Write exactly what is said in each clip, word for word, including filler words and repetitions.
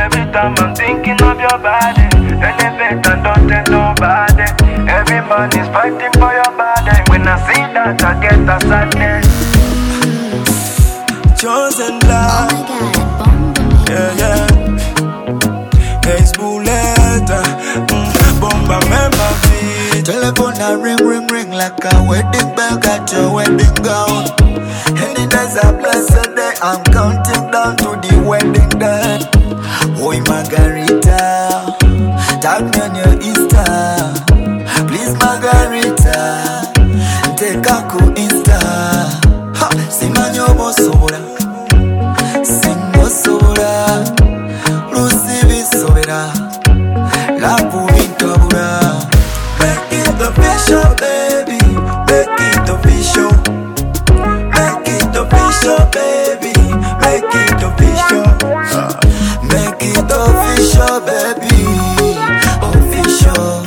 Every time I'm thinking of your body, elevate and don't tell nobody. Every man is fighting for your body. When I see that, I get a sadness. Chosen love. Yeah, yeah. Hey, Bullet. Mm, bomba, member beat. Telephone a ring, ring, ring like a wedding bell. Got your wedding gown. Any day's a blessed day. I'm counting down to the wedding day. Oi, Margarita, tag me on your Insta. Please, Margarita, take a cool Insta. Ha, Simanyo Bosobora, Singo Sobora, Lucy Sobera, La Puvintabura. Make it official, baby, make it official. Make it official, baby, make it official. uh. Make it official, baby. Official.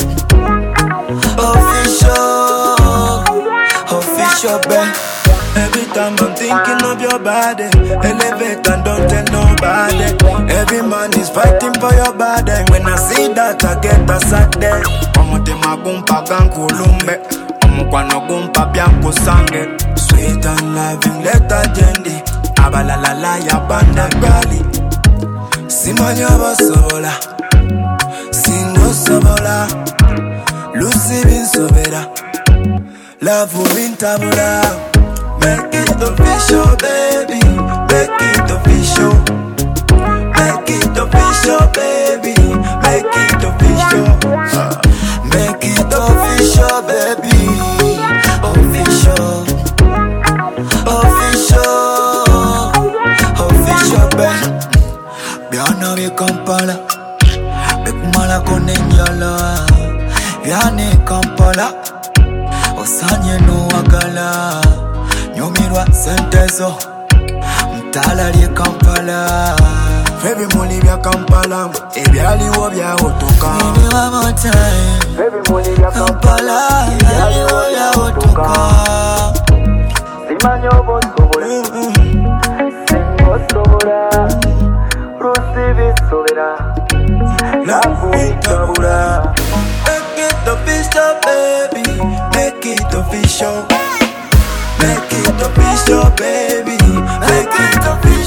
Official. Official, baby. Every time I'm thinking of your body, elevate and don't tell nobody. Every man is fighting for your body. When I see that, I get a sad day. Omutema gumpa gankulumbe, omukwano gumpa bianco sangue. Sweet and loving, let a jendi. Abalalala ya banda gali. Simanya basobola, Singo sobola, Lucy bin sobera, Love bin tabula. Make it official, baby, make it official. Make it official, baby, make it official. uh. Make it official, baby. Official. Official. Official, baby. Biana vi Kampala, Bekmala konenjala. Biane Kampala, Osanye no wakala. Nyomirwa sentezo, Mtala li Kampala. Baby money vya Kampala, ebyali wo bya otoka. Baby one more time, Baby money vya Kampala, ebyali wo bya otoka. Simanyo bosobola, Singo sobola, Lucy bin sobera, Love bin tabula. Make it official, baby. Make it official. Make it official, baby. Make it official.